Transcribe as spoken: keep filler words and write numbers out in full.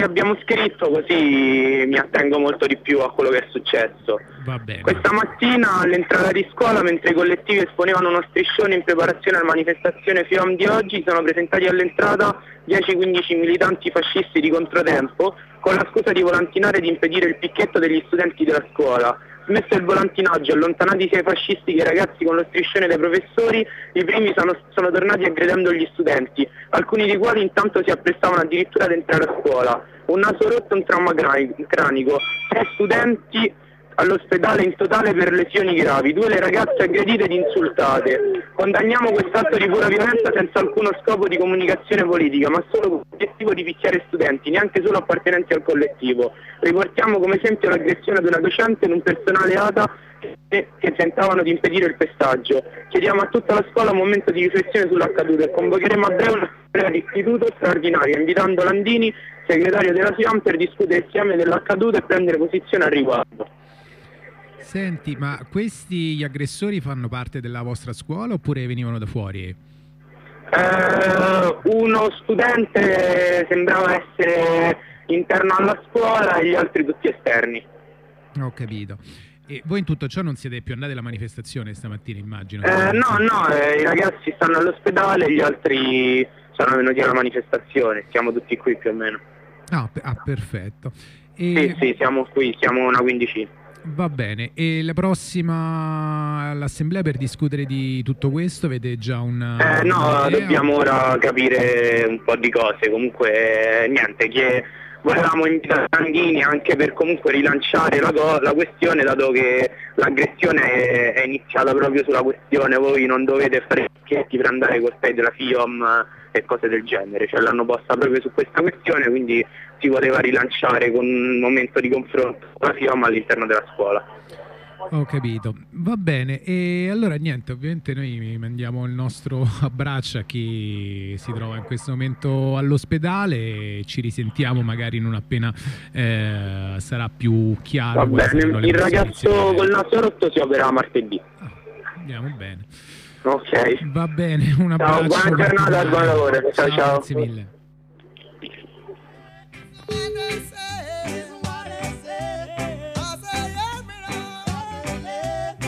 abbiamo scritto, così mi attengo molto di più a quello che è successo. Va bene. Questa mattina all'entrata di scuola, mentre i collettivi esponevano uno striscione in preparazione alla manifestazione FIOM di oggi, sono presentati all'entrata dieci quindici militanti fascisti di controtempo con la scusa di volantinare e di impedire il picchetto degli studenti della scuola. Smesso il volantinaggio, allontanati sia i fascisti che i ragazzi con lo striscione dei professori, i primi sono, sono tornati aggredendo gli studenti, alcuni dei quali intanto si apprestavano addirittura ad entrare a scuola. Un naso rotto e un trauma cranico, tre studenti all'ospedale in totale per lesioni gravi, due le ragazze aggredite ed insultate. Condanniamo quest'atto di pura violenza senza alcuno scopo di comunicazione politica, ma solo con l'obiettivo di picchiare studenti, neanche solo appartenenti al collettivo. Riportiamo come esempio l'aggressione ad una docente ed un personale A T A che, che tentavano di impedire il pestaggio. Chiediamo a tutta la scuola un momento di riflessione sull'accaduto e convocheremo a breve un'assemblea di istituto straordinaria, invitando Landini, segretario della FIOM, per discutere insieme dell'accaduto e prendere posizione al riguardo. Senti, ma questi gli aggressori fanno parte della vostra scuola oppure venivano da fuori? Eh, uno studente sembrava essere interno alla scuola e gli altri tutti esterni. Ho capito. E voi in tutto ciò non siete più andati alla manifestazione stamattina, immagino? Eh, no, no, eh, i ragazzi stanno all'ospedale, gli altri sono venuti alla manifestazione, siamo tutti qui più o meno. Ah, ah perfetto. E... Sì, sì, siamo qui, siamo una quindicina. Va bene, e la prossima l'assemblea per discutere di tutto questo avete già un... Eh, no, dobbiamo ora capire un po' di cose, comunque niente, che volevamo invitare Landini anche per comunque rilanciare la, la questione, dato che l'aggressione è, è iniziata proprio sulla questione, voi non dovete fare pacchetti per andare col stai della FIOM e cose del genere, cioè l'hanno posta proprio su questa questione, quindi si poteva rilanciare con un momento di confronto con la FIOM all'interno della scuola. Ho capito, va bene, e allora niente, ovviamente noi mandiamo il nostro abbraccio a chi si trova in questo momento all'ospedale e ci risentiamo magari non appena eh, sarà più chiaro. Va bene, il ragazzo col naso rotto si opera martedì. Ah, andiamo bene. Ok. Va bene, un abbraccio. Ciao, buona giornata, buon lavoro. Ciao, ciao. Grazie mille.